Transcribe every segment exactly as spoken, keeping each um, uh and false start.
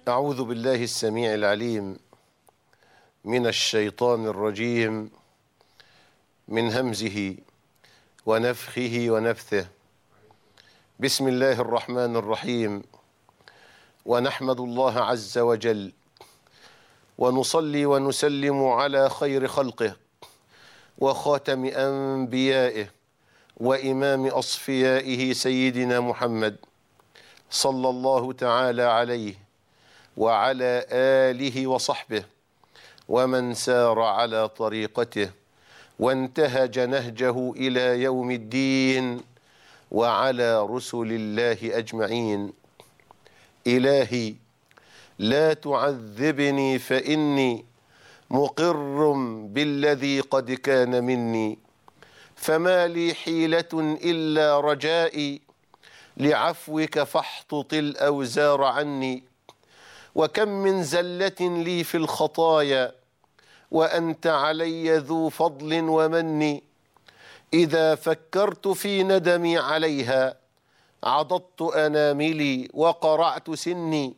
أعوذ بالله السميع العليم من الشيطان الرجيم، من همزه ونفخه ونفثه. بسم الله الرحمن الرحيم. ونحمد الله عز وجل ونصلي ونسلم على خير خلقه وخاتم أنبيائه وإمام أصفيائه سيدنا محمد صلى الله تعالى عليه وعلى آله وصحبه ومن سار على طريقته وانتهج نهجه إلى يوم الدين، وعلى رسل الله أجمعين. إلهي لا تعذبني فإني مقر بالذي قد كان مني، فما لي حيلة إلا رجائي لعفوك فاحطط الأوزار عني. وكم من زلة لي في الخطايا وأنت علي ذو فضل ومن، إذا فكرت في ندمي عليها عضضت أناملي وقرعت سني.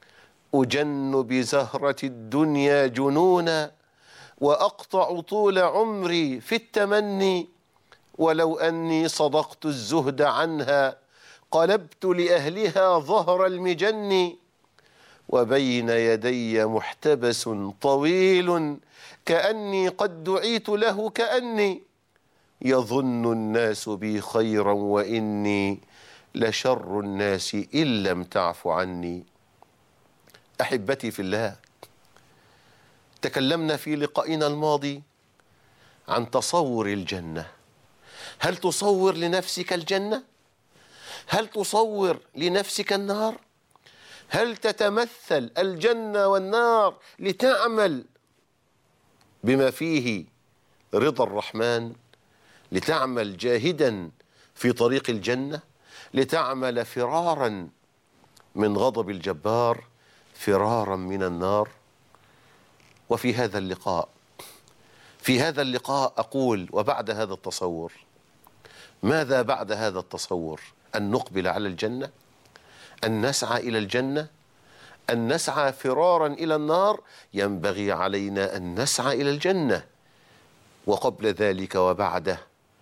أجن بزهرة الدنيا جنونا وأقطع طول عمري في التمني، ولو أني صدقت الزهد عنها قلبت لأهلها ظهر المجن. وبين يدي محتبس طويل كأني قد دعيت له كأني، يظن الناس بي خيرا وإني لشر الناس إن لم تعف عني. أحبتي في الله، تكلمنا في لقائنا الماضي عن تصور الجنة. هل تصور لنفسك الجنة؟ هل تصور لنفسك النار؟ هل تتمثل الجنة والنار لتعمل بما فيه رضا الرحمن، لتعمل جاهدا في طريق الجنة، لتعمل فرارا من غضب الجبار، فرارا من النار؟ وفي هذا اللقاء في هذا اللقاء أقول: وبعد هذا التصور ماذا بعد هذا التصور؟ أن نقبل على الجنة، أن نسعى إلى الجنة، أن نسعى فرارا إلى النار. ينبغي علينا أن نسعى إلى الجنة، وقبل ذلك وبعده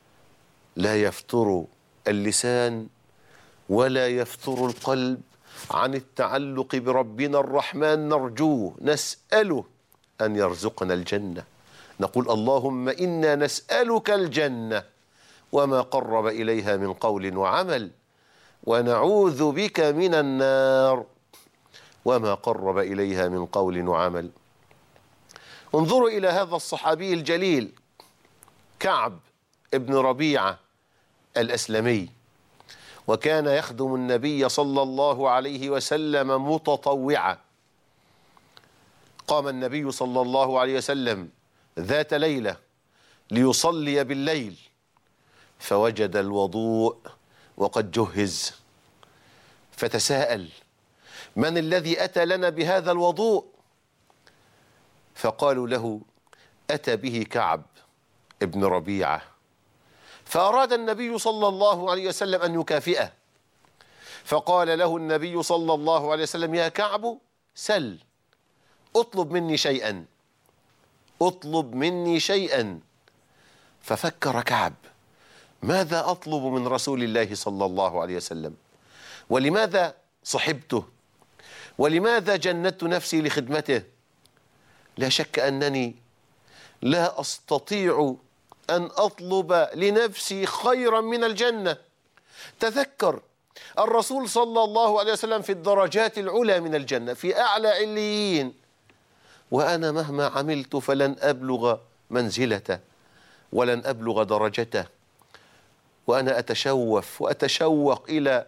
لا يفتر اللسان ولا يفتر القلب عن التعلق بربنا الرحمن. نرجوه، نسأله أن يرزقنا الجنة. نقول: اللهم إنا نسألك الجنة وما قرب إليها من قول وعمل، ونعوذ بك من النار وما قرب إليها من قول وعمل. انظروا إلى هذا الصحابي الجليل كعب ابن ربيعة الأسلمي، وكان يخدم النبي صلى الله عليه وسلم متطوعا. قام النبي صلى الله عليه وسلم ذات ليلة ليصلي بالليل، فوجد الوضوء وقد جهز، فتساءل: من الذي أتى لنا بهذا الوضوء؟ فقالوا له: أتى به كعب ابن ربيعة. فأراد النبي صلى الله عليه وسلم أن يكافئه، فقال له النبي صلى الله عليه وسلم: يا كعب سل، اطلب مني شيئا، اطلب مني شيئا. ففكر كعب: ماذا أطلب من رسول الله صلى الله عليه وسلم؟ ولماذا صحبته؟ ولماذا جندت نفسي لخدمته؟ لا شك أنني لا أستطيع أن أطلب لنفسي خيرا من الجنة. تذكر الرسول صلى الله عليه وسلم في الدرجات العلى من الجنة، في أعلى عليين، وأنا مهما عملت فلن أبلغ منزلته ولن أبلغ درجته، وأنا أتشوف وأتشوق إلى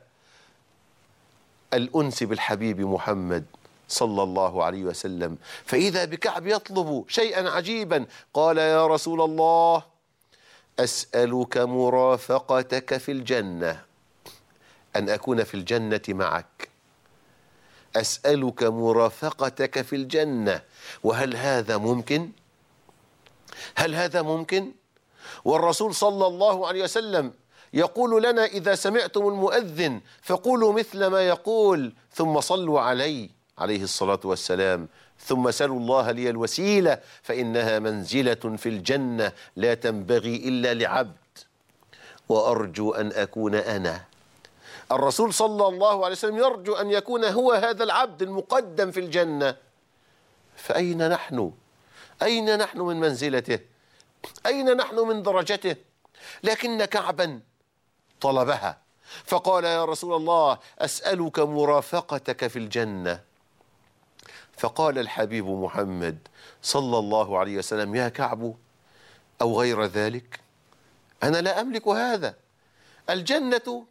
الأنس بالحبيب محمد صلى الله عليه وسلم. فإذا بكعب يطلب شيئا عجيبا، قال: يا رسول الله، أسألك مرافقتك في الجنة، أن أكون في الجنة معك. أسألك مرافقتك في الجنة. وهل هذا ممكن؟ هل هذا ممكن؟ والرسول صلى الله عليه وسلم يقول لنا: إذا سمعتم المؤذن فقولوا مثل ما يقول ثم صلوا علي عليه الصلاة والسلام: ثم سلوا الله لي الوسيلة فإنها منزلة في الجنة لا تنبغي إلا لعبد، وأرجو أن أكون أنا. الرسول صلى الله عليه وسلم يرجو أن يكون هو هذا العبد المقدم في الجنة. فأين نحن؟ أين نحن من منزلته؟ أين نحن من درجته؟ لكن كعبا طلبها فقال: يا رسول الله، أسألك مرافقتك في الجنة. فقال الحبيب محمد صلى الله عليه وسلم: يا كعب، أو غير ذلك؟ أنا لا أملك هذا. الجنة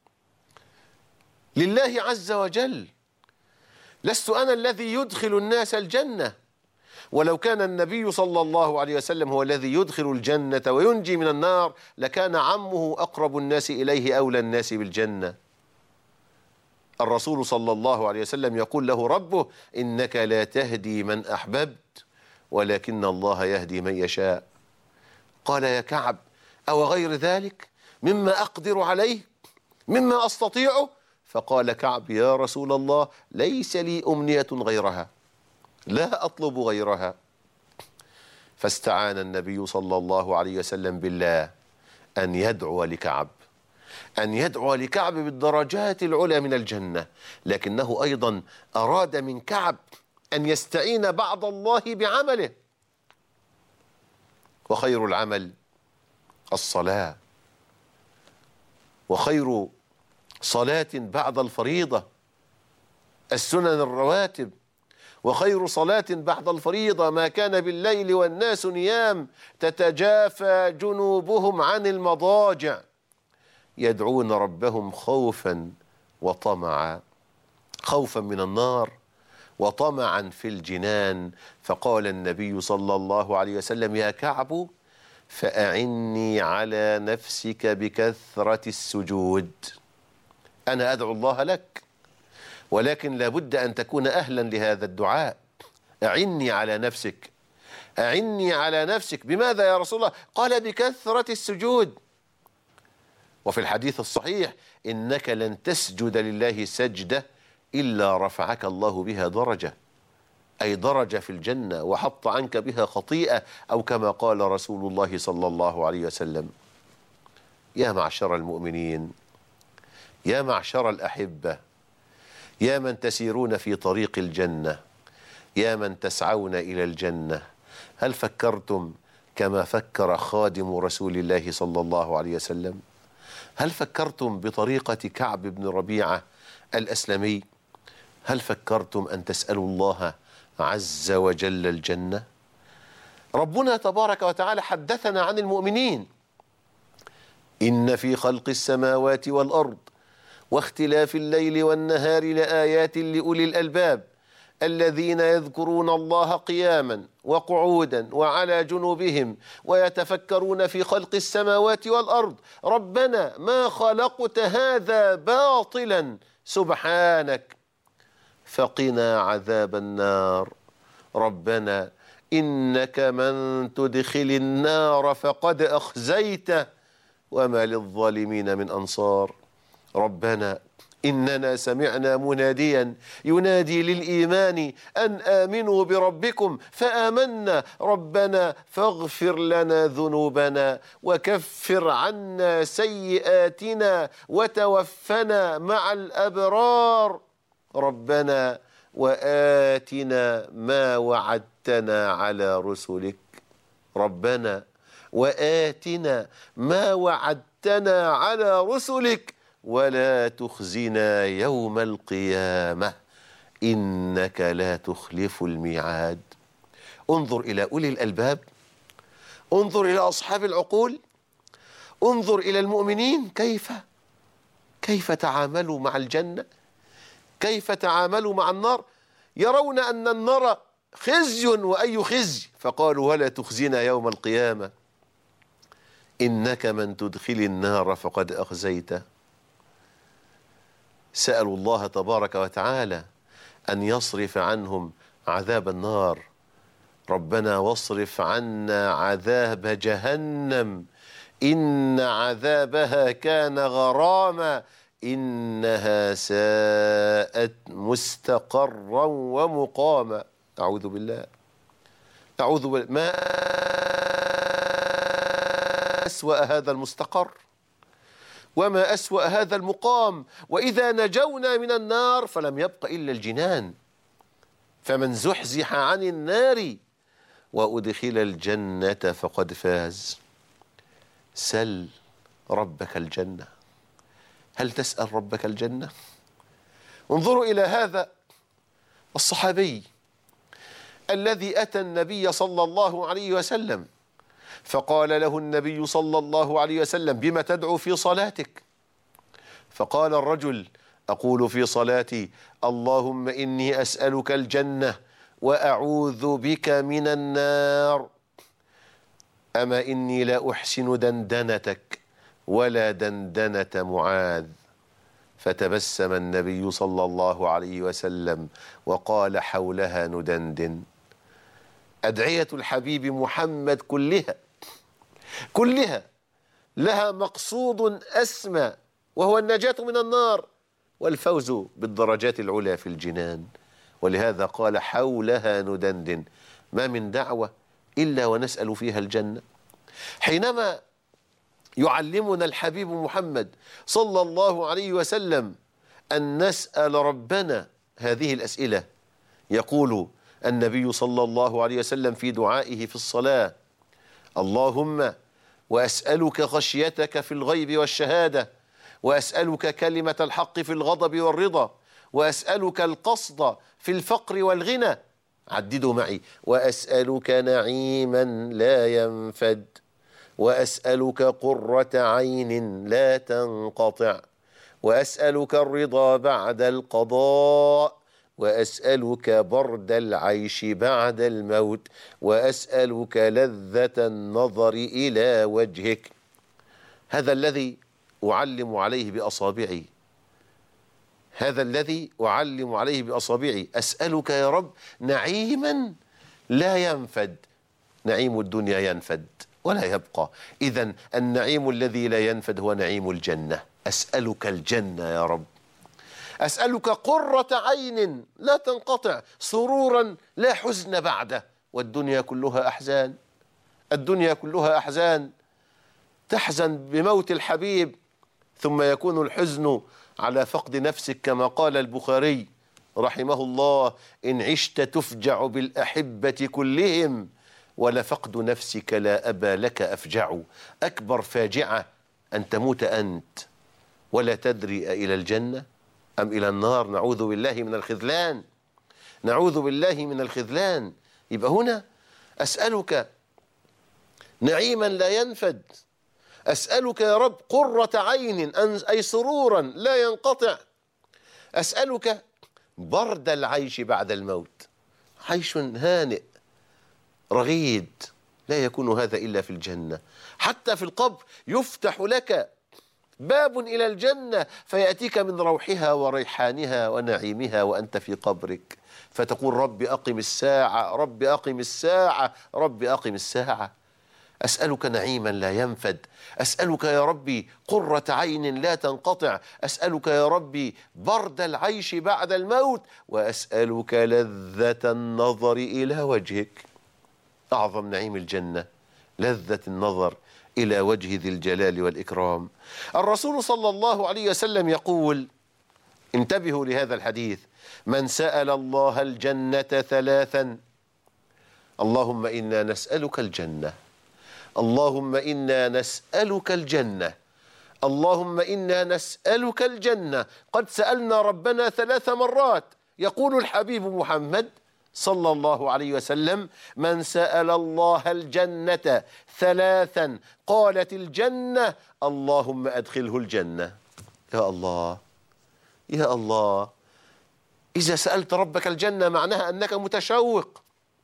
لله عز وجل، لست أنا الذي يدخل الناس الجنة. ولو كان النبي صلى الله عليه وسلم هو الذي يدخل الجنة وينجي من النار لكان عمه أقرب الناس إليه أولى الناس بالجنة. الرسول صلى الله عليه وسلم يقول له ربه: إنك لا تهدي من أحببت ولكن الله يهدي من يشاء. قال: يا كعب، أو غير ذلك مما أقدر عليه، مما أستطيعه؟ فقال كعب: يا رسول الله، ليس لي أمنية غيرها، لا أطلب غيرها. فاستعان النبي صلى الله عليه وسلم بالله أن يدعو لكعب، أن يدعو لكعب بالدرجات العلى من الجنة، لكنه أيضا أراد من كعب أن يستعين بعد الله بعمله، وخير العمل الصلاة، وخير صلاة بعد الفريضة السنن الرواتب، وخير صلاة بعد الفريضة ما كان بالليل والناس نيام تتجافى جنوبهم عن المضاجع يدعون ربهم خوفا وطمعا، خوفا من النار وطمعا في الجنان. فقال النبي صلى الله عليه وسلم: يا كعب، فأعني على نفسك بكثرة السجود. أنا أدعو الله لك، ولكن لابد أن تكون أهلا لهذا الدعاء. أعني على نفسك، أعني على نفسك. بماذا يا رسول الله؟ قال: بكثرة السجود. وفي الحديث الصحيح: إنك لن تسجد لله سجدة إلا رفعك الله بها درجة، أي درجة في الجنة، وحط عنك بها خطيئة، أو كما قال رسول الله صلى الله عليه وسلم. يا معشر المؤمنين، يا معشر الأحبة، يا من تسيرون في طريق الجنة، يا من تسعون إلى الجنة، هل فكرتم كما فكر خادم رسول الله صلى الله عليه وسلم؟ هل فكرتم بطريقة كعب بن ربيعة الأسلمي؟ هل فكرتم أن تسألوا الله عز وجل الجنة؟ ربنا تبارك وتعالى حدثنا عن المؤمنين: إن في خلق السماوات والأرض واختلاف الليل والنهار لآيات لأولي الألباب الذين يذكرون الله قياما وقعودا وعلى جنوبهم ويتفكرون في خلق السماوات والأرض ربنا ما خلقت هذا باطلا سبحانك فقنا عذاب النار ربنا إنك من تدخل النار فقد أخزيته وما للظالمين من أنصار ربنا إننا سمعنا مناديا ينادي للإيمان أن آمنوا بربكم فآمنا ربنا فاغفر لنا ذنوبنا وكفر عنا سيئاتنا وتوفنا مع الأبرار ربنا وآتنا ما وعدتنا على رسلك ربنا وآتنا ما وعدتنا على رسلك ولا تخزنا يوم القيامة إنك لا تخلف الميعاد. انظر إلى أولي الألباب، انظر إلى أصحاب العقول، انظر إلى المؤمنين كيف كيف تعاملوا مع الجنة، كيف تعاملوا مع النار. يرون أن النار خزي وأي خزي فقالوا ولا تخزنا يوم القيامة إنك من تدخل النار فقد أخزيته. سألوا الله تبارك وتعالى أن يصرف عنهم عذاب النار ربنا واصرف عنا عذاب جهنم إن عذابها كان غراما إنها ساءت مستقرا ومقاما. أعوذ بالله، أعوذ بالله. ما أسوأ هذا المستقر، وما أسوأ هذا المقام. وإذا نجونا من النار فلم يبق إلا الجنان. فمن زحزح عن النار وأدخل الجنة فقد فاز. سل ربك الجنة. هل تسأل ربك الجنة؟ انظروا إلى هذا الصحابي الذي أتى النبي صلى الله عليه وسلم فقال له النبي صلى الله عليه وسلم: بما تدعو في صلاتك؟ فقال الرجل: أقول في صلاتي: اللهم إني أسألك الجنة وأعوذ بك من النار. أما إني لا أحسن دندنتك ولا دندنة معاذ. فتبسم النبي صلى الله عليه وسلم وقال: حولها ندندن. أدعية الحبيب محمد كلها كلها لها مقصود أسمى، وهو النجاة من النار والفوز بالدرجات العلى في الجنان. ولهذا قال: حولها ندندن. ما من دعوة إلا ونسأل فيها الجنة. حينما يعلمنا الحبيب محمد صلى الله عليه وسلم أن نسأل ربنا هذه الأسئلة، يقول النبي صلى الله عليه وسلم في دعائه في الصلاة: اللهم وأسألك خشيتك في الغيب والشهادة، وأسألك كلمة الحق في الغضب والرضا، وأسألك القصد في الفقر والغنى. عددوا معي: وأسألك نعيما لا ينفد، وأسألك قرة عين لا تنقطع، وأسألك الرضا بعد القضاء، وأسألك برد العيش بعد الموت، وأسألك لذة النظر إلى وجهك. هذا الذي أعلم عليه بأصابعي، هذا الذي أعلم عليه بأصابعي. أسألك يا رب نعيما لا ينفد. نعيم الدنيا ينفد ولا يبقى، إذن النعيم الذي لا ينفد هو نعيم الجنة. أسألك الجنة يا رب. أسألك قرة عين لا تنقطع، سرورا لا حزن بعده. والدنيا كلها أحزان، الدنيا كلها أحزان. تحزن بموت الحبيب، ثم يكون الحزن على فقد نفسك، كما قال البخاري رحمه الله: إن عشت تفجع بالأحبة كلهم، ولفقد نفسك لا أبا لك أفجع. أكبر فاجعة أن تموت أنت ولا تدري إلى الجنة أم إلى النار. نعوذ بالله من الخذلان، نعوذ بالله من الخذلان. يبقى هنا أسألك نعيما لا ينفد، أسألك يا رب قرة عين أي سرورا لا ينقطع، أسألك برد العيش بعد الموت، عيش هانئ رغيد لا يكون هذا إلا في الجنة. حتى في القبر يفتح لك باب إلى الجنة فيأتيك من روحها وريحانها ونعيمها وأنت في قبرك، فتقول: رب أقم الساعة، رب أقم الساعة، رب أقم الساعة. أسألك نعيما لا ينفد، أسألك يا ربي قرة عين لا تنقطع، أسألك يا ربي برد العيش بعد الموت، وأسألك لذة النظر إلى وجهك. أعظم نعيم الجنة لذة النظر إلى وجه ذي الجلال والإكرام. الرسول صلى الله عليه وسلم يقول، انتبهوا لهذا الحديث: من سأل الله الجنة ثلاثا: اللهم إنا نسألك الجنة، اللهم إنا نسألك الجنة، اللهم إنا نسألك الجنة. قد سألنا ربنا ثلاث مرات. يقول الحبيب محمد صلى الله عليه وسلم: من سأل الله الجنة ثلاثا قالت الجنة اللهم أدخله الجنة. يا الله يا الله، إذا سألت ربك الجنة معناها أنك متشوق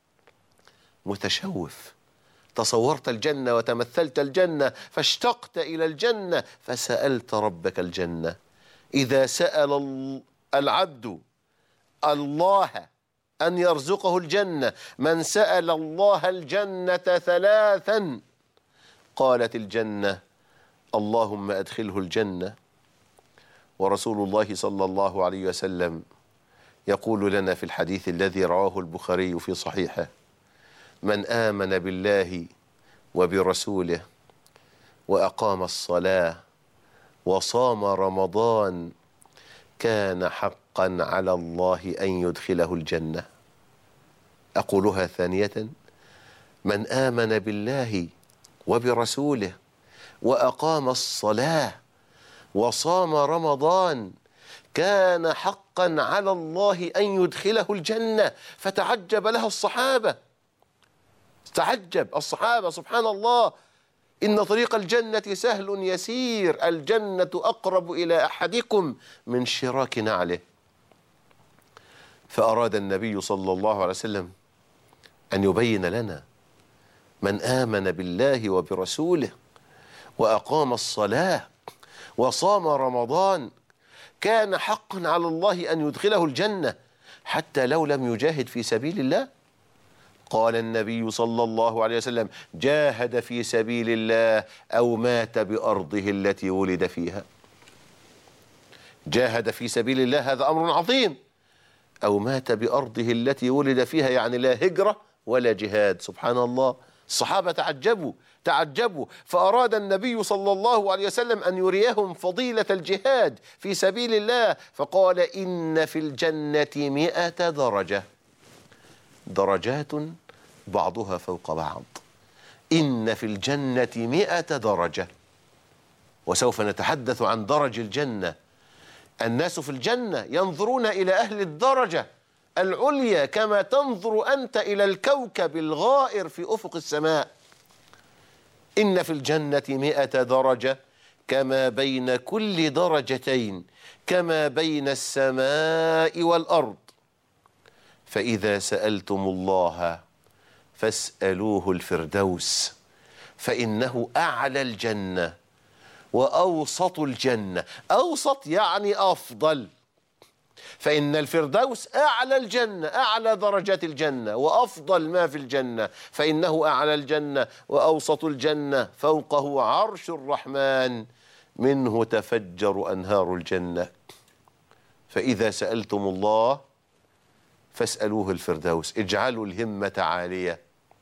متشوف، تصورت الجنة وتمثلت الجنة فاشتقت إلى الجنة فسألت ربك الجنة. إذا سأل العبد الله أن يرزقه الجنة، من سأل الله الجنة ثلاثا قالت الجنة اللهم أدخله الجنة. ورسول الله صلى الله عليه وسلم يقول لنا في الحديث الذي رواه البخاري في صحيحه: من آمن بالله وبرسوله وأقام الصلاة وصام رمضان كان حقا على الله أن يدخله الجنة. أقولها ثانية: من آمن بالله وبرسوله وأقام الصلاة وصام رمضان كان حقا على الله أن يدخله الجنة. فتعجب لها الصحابة، تعجب الصحابة: سبحان الله، إن طريق الجنة سهل يسير، الجنة أقرب إلى أحدكم من شراك نعله. فأراد النبي صلى الله عليه وسلم أن يبين لنا: من آمن بالله وبرسوله وأقام الصلاة وصام رمضان كان حقا على الله أن يدخله الجنة حتى لو لم يجاهد في سبيل الله. قال النبي صلى الله عليه وسلم: جاهد في سبيل الله أو مات بأرضه التي ولد فيها. جاهد في سبيل الله هذا أمر عظيم، أو مات بأرضه التي ولد فيها، يعني لا هجرة ولا جهاد. سبحان الله، الصحابة تعجبوا تعجبوا فأراد النبي صلى الله عليه وسلم أن يريهم فضيلة الجهاد في سبيل الله، فقال: إن في الجنة مئة درجة، درجات بعضها فوق بعض. إن في الجنة مئة درجة. وسوف نتحدث عن درج الجنة. الناس في الجنة ينظرون إلى أهل الدرجة العليا كما تنظر أنت إلى الكوكب الغائر في أفق السماء. إن في الجنة مئة درجة كما بين كل درجتين كما بين السماء والأرض. فإذا سألتم الله فاسألوه الفردوس، فإنه أعلى الجنة وأوسط الجنة. أوسط يعني أفضل، فإن الفردوس أعلى الجنة، أعلى درجات الجنة، وأفضل ما في الجنة، فإنه أعلى الجنة وأوسط الجنة، فوقه عرش الرحمن منه تفجر أنهار الجنة. فإذا سألتم الله فاسألوه الفردوس. اجعلوا الهمة عالية،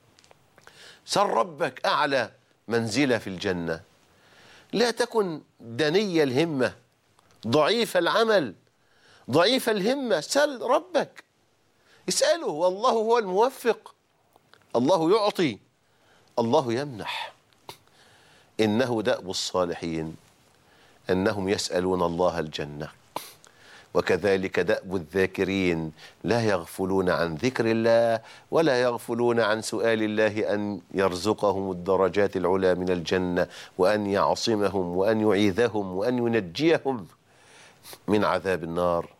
سل ربك أعلى منزلة في الجنة. لا تكن دني الهمة، ضعيف العمل، ضعيف الهمة. سل ربك، اسأله، والله هو الموفق. الله يعطي، الله يمنح. إنه دأب الصالحين أنهم يسألون الله الجنة، وكذلك دأب الذاكرين لا يغفلون عن ذكر الله ولا يغفلون عن سؤال الله أن يرزقهم الدرجات العلى من الجنة، وأن يعصمهم وأن يعيذهم وأن ينجيهم من عذاب النار.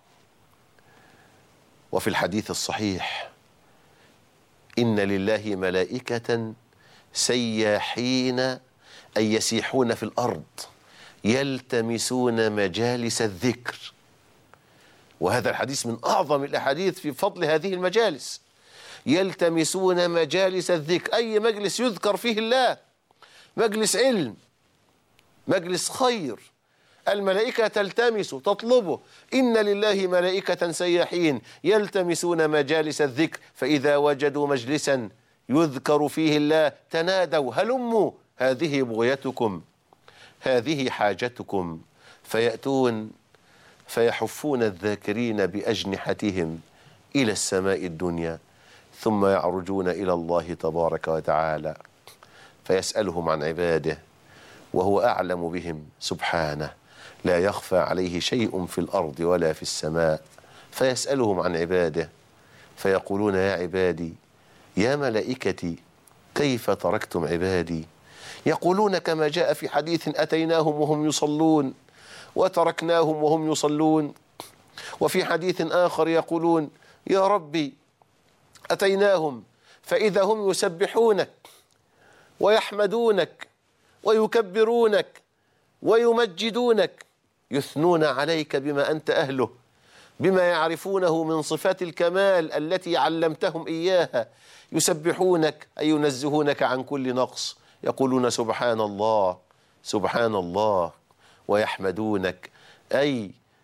وفي الحديث الصحيح: إن لله ملائكة سياحين، أي يسيحون في الأرض يلتمسون مجالس الذكر. وهذا الحديث من أعظم الأحاديث في فضل هذه المجالس. يلتمسون مجالس الذكر، أي مجلس يذكر فيه الله، مجلس علم، مجلس خير، الملائكة تلتمس تطلبه. إن لله ملائكة سياحين يلتمسون مجالس الذكر، فإذا وجدوا مجلسا يذكر فيه الله تنادوا: هلموا، هذه بغيتكم، هذه حاجتكم. فيأتون فيحفون الذاكرين بأجنحتهم إلى السماء الدنيا، ثم يعرجون إلى الله تبارك وتعالى فيسألهم عن عباده وهو أعلم بهم سبحانه، لا يخفى عليه شيء في الأرض ولا في السماء. فيسألهم عن عباده فيقولون: يا عبادي، يا ملائكتي، كيف تركتم عبادي؟ يقولون كما جاء في حديث: أتيناهم وهم يصلون وتركناهم وهم يصلون. وفي حديث آخر يقولون: يا ربي، أتيناهم فإذا هم يسبحونك ويحمدونك ويكبرونك ويمجدونك، يثنون عليك بما أنت أهله، بما يعرفونه من صفات الكمال التي علمتهم إياها. يسبحونك أي ينزهونك عن كل نقص، يقولون: سبحان الله، سبحان الله. ويحمدونك أي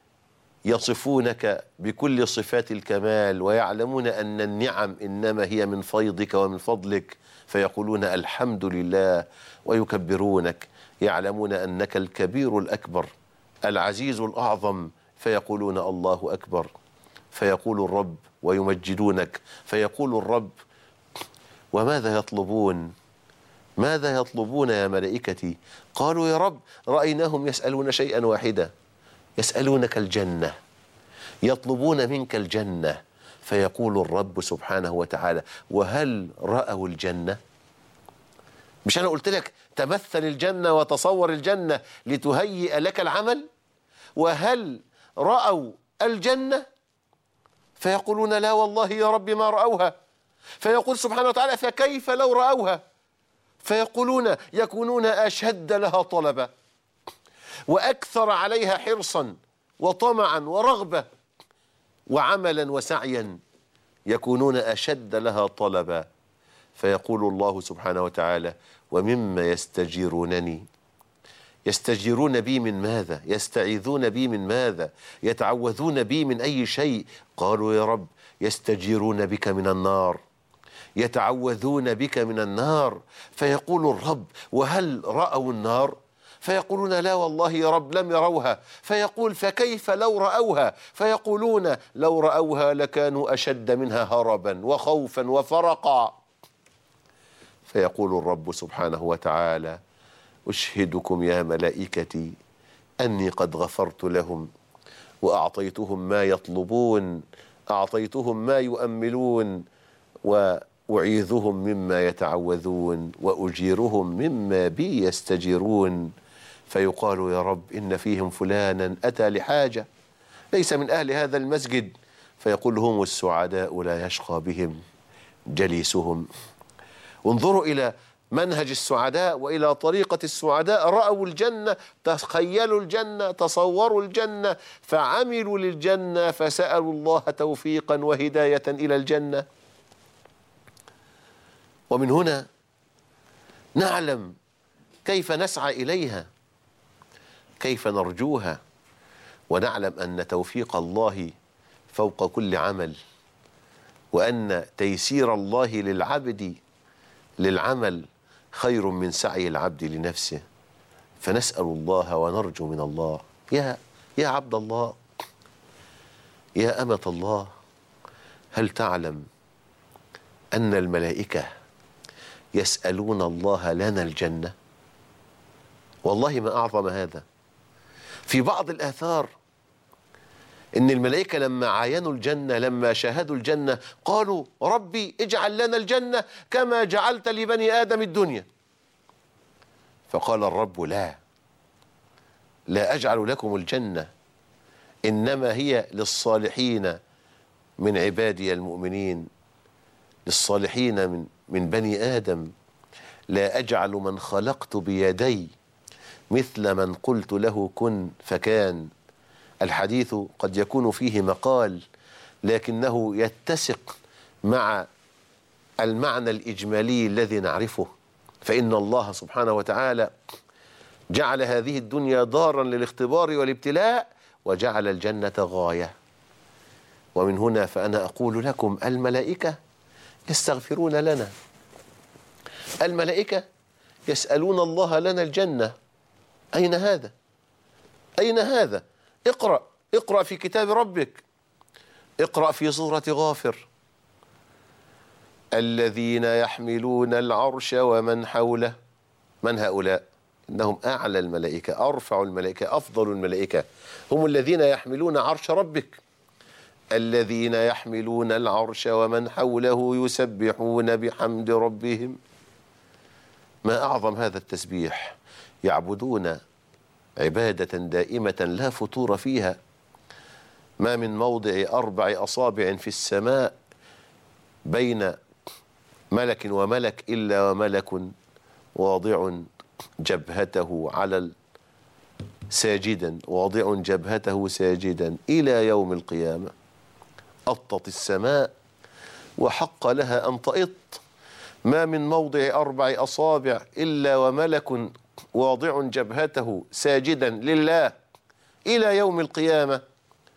يصفونك بكل صفات الكمال ويعلمون أن النعم إنما هي من فيضك ومن فضلك، فيقولون الحمد لله ويكبرونك. يعلمون أنك الكبير الأكبر العزيز الأعظم، فيقولون الله أكبر. فيقول الرب ويمجدونك، فيقول الرب وماذا يطلبون؟ ماذا يطلبون يا ملائكتي؟ قالوا يا رب رأيناهم يسألون شيئا واحدا، يسألونك الجنة، يطلبون منك الجنة. فيقول الرب سبحانه وتعالى وهل رأوا الجنة؟ مش أنا قلت لك تمثل الجنة وتصور الجنة لتهيئ لك العمل؟ وهل رأوا الجنة؟ فيقولون لا والله يا رب ما رأوها. فيقول سبحانه وتعالى فكيف لو رأوها؟ فيقولون يكونون أشد لها طلبا وأكثر عليها حرصا وطمعا ورغبة وعملا وسعيا، يكونون أشد لها طلبا. فيقول الله سبحانه وتعالى ومما يستجيرونني، يستجيرون بي من ماذا؟ يستعيذون بي من ماذا؟ يتعوذون بي من أي شيء؟ قالوا يا رب يستجيرون بك من النار، يتعوذون بك من النار. فيقول الرب وهل رأوا النار؟ فيقولون لا والله يا رب لم يروها. فيقول فكيف لو رأوها؟ فيقولون لو رأوها لكانوا أشد منها هربا وخوفا وفرقا. فيقول الرب سبحانه وتعالى أشهدكم يا ملائكتي أني قد غفرت لهم وأعطيتهم ما يطلبون، أعطيتهم ما يؤملون، وأعيذهم مما يتعوذون، وأجيرهم مما بي يستجيرون. فيقال يا رب إن فيهم فلانا أتى لحاجة ليس من أهل هذا المسجد. فيقول هم السعداء لا يشقى بهم جليسهم. انظروا إلى منهج السعداء وإلى طريقة السعداء. رأوا الجنة، تخيلوا الجنة، تصوروا الجنة، فعملوا للجنة، فسألوا الله توفيقا وهداية إلى الجنة. ومن هنا نعلم كيف نسعى إليها، كيف نرجوها، ونعلم أن توفيق الله فوق كل عمل، وأن تيسير الله للعبد للعمل خير من سعي العبد لنفسه. فنسأل الله ونرجو من الله. يا يا عبد الله، يا أمة الله، هل تعلم أن الملائكة يسألون الله لنا الجنة؟ والله ما أعظم هذا. في بعض الآثار إن الملائكة لما عاينوا الجنة، لما شاهدوا الجنة، قالوا ربي اجعل لنا الجنة كما جعلت لبني آدم الدنيا. فقال الرب لا، لا أجعل لكم الجنة، إنما هي للصالحين من عبادي المؤمنين، للصالحين من, من بني آدم. لا أجعل من خلقت بيدي مثل من قلت له كن فكان. الحديث قد يكون فيه مقال لكنه يتسق مع المعنى الإجمالي الذي نعرفه. فإن الله سبحانه وتعالى جعل هذه الدنيا دارا للاختبار والابتلاء، وجعل الجنة غاية. ومن هنا فأنا أقول لكم الملائكة يستغفرون لنا، الملائكة يسألون الله لنا الجنة. أين هذا؟ أين هذا؟ اقرأ اقرأ في كتاب ربك، اقرأ في سورة غافر: الذين يحملون العرش ومن حوله. من هؤلاء؟ إنهم أعلى الملائكة، أرفع الملائكة، أفضل الملائكة، هم الذين يحملون عرش ربك. الذين يحملون العرش ومن حوله يسبحون بحمد ربهم. ما أعظم هذا التسبيح. يعبدون عبادة دائمة لا فتور فيها. ما من موضع أربع أصابع في السماء بين ملك وملك إلا وملك واضع جبهته على ساجدا، واضع جبهته ساجدا إلى يوم القيامة. أطت السماء وحق لها أن تئط. ما من موضع أربع أصابع إلا وملك واضع جبهته ساجدا لله إلى يوم القيامة.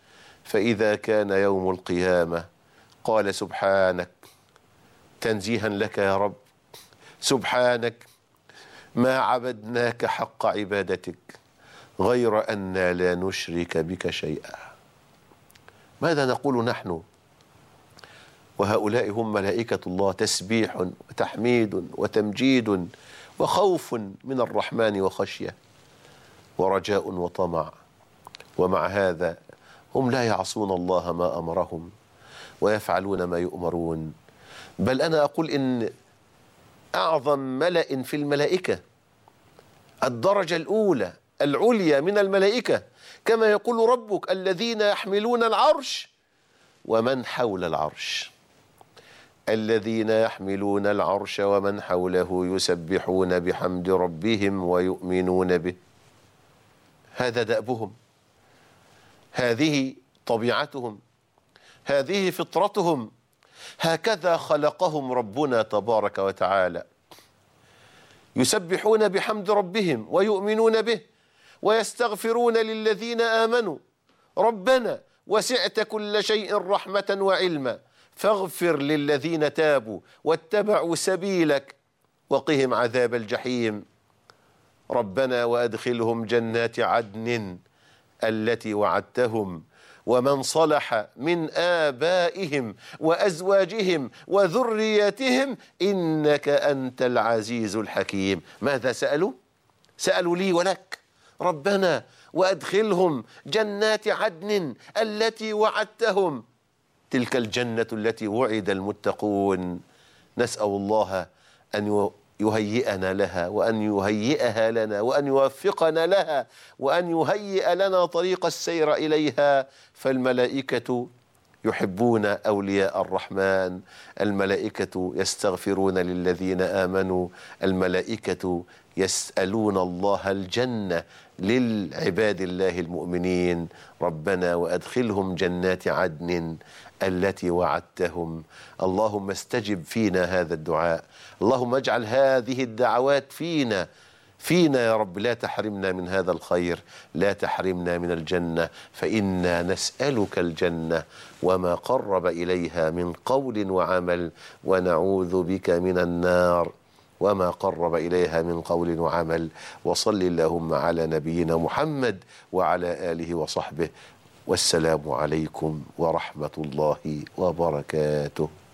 فإذا كان يوم القيامة قال سبحانك، تنزيها لك يا رب، سبحانك ما عبدناك حق عبادتك غير أن لا نشرك بك شيئا. ماذا نقول نحن وهؤلاء هم ملائكة الله؟ تسبيح وتحميد وتمجيد وخوف من الرحمن وخشية ورجاء وطمع، ومع هذا هم لا يعصون الله ما أمرهم ويفعلون ما يؤمرون. بل أنا أقول إن أعظم ملأ في الملائكة، الدرجة الأولى العليا من الملائكة، كما يقول ربك الذين يحملون العرش ومن حول العرش، الذين يحملون العرش ومن حوله يسبحون بحمد ربهم ويؤمنون به. هذا دأبهم، هذه طبيعتهم، هذه فطرتهم، هكذا خلقهم ربنا تبارك وتعالى. يسبحون بحمد ربهم ويؤمنون به ويستغفرون للذين آمنوا ربنا وسعت كل شيء رحمة وعلما فاغفر للذين تابوا واتبعوا سبيلك وقهم عذاب الجحيم. ربنا وأدخلهم جنات عدن التي وعدتهم ومن صلح من آبائهم وأزواجهم وذرياتهم إنك أنت العزيز الحكيم. ماذا سألوا؟ سألوا لي ولك، ربنا وأدخلهم جنات عدن التي وعدتهم، تلك الجنة التي وعد المتقون. نسأل الله أن يهيئنا لها وأن يهيئها لنا وأن يوفقنا لها وأن يهيئ لنا طريق السير إليها. فالملائكة يحبون أولياء الرحمن، الملائكة يستغفرون للذين آمنوا، الملائكة يسألون الله الجنة للعباد الله المؤمنين. ربنا وأدخلهم جنات عدن التي وعدتهم. اللهم استجب فينا هذا الدعاء، اللهم اجعل هذه الدعوات فينا فينا يا رب، لا تحرمنا من هذا الخير، لا تحرمنا من الجنة، فإنا نسألك الجنة وما قرب إليها من قول وعمل، ونعوذ بك من النار وما قرب إليها من قول وعمل. وصل اللهم على نبينا محمد وعلى آله وصحبه، والسلام عليكم ورحمة الله وبركاته.